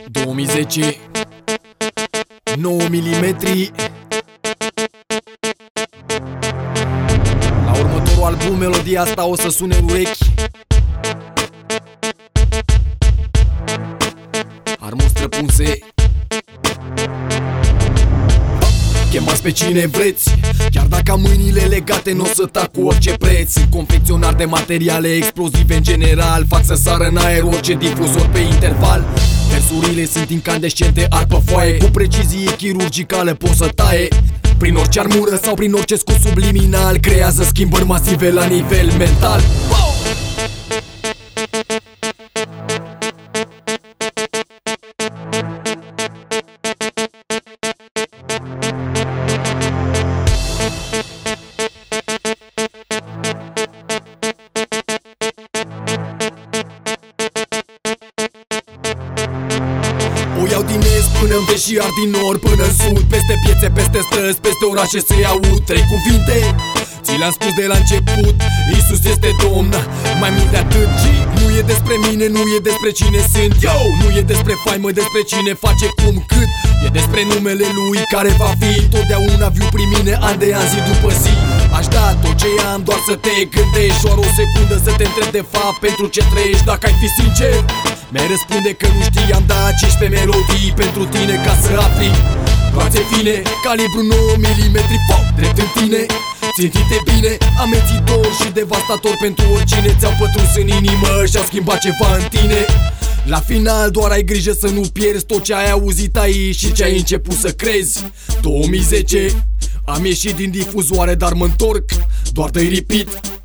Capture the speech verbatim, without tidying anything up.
două mii zece, nouă milimetri. La următorul album melodia asta o să sune în urechi. Armuri străpunse. Chemați pe cine vreți, chiar dacă am mâinile legate, n-o să tac cu orice preț. Confecționar de materiale explozive în general, fac să sară în aer orice difuzor pe interval. Versurile sunt incandescente, ard pe foaie, cu precizie chirurgicală pot să taie. Prin orice armură sau prin orice scut subliminal, creează schimbări masive la nivel mental. Wow! O iau din est până în vest și ard din nord până în sud, peste piețe, peste străzi, peste orașe se aud trei cuvinte. Ți le-am spus de la început, Iisus este Domn. Mai mult de atât, nu e despre mine, nu e despre cine sunt eu, nu e despre faimă, despre cine face cum cât. E despre numele Lui care va fi totdeauna viu prin mine, an de an, zi după zi. Aș da tot ce am doar să te gândești, doar o secundă să te întreb de fapt pentru ce trăiești. Dacă ai fi sincer, mi-ai răspunde că nu știam, da cincisprezece melodii pentru tine ca să afli. Toate fine, calibru nouă milimetri, foc drept în tine, țintite bine, amețitor și devastator pentru oricine ți-au pătruns în inimă și-au schimbat ceva în tine. La final doar ai grijă să nu pierzi tot ce ai auzit aici și ce ai început să crezi. două mii zece, am ieșit din difuzoare, dar mă întorc, doar dă-i repeat.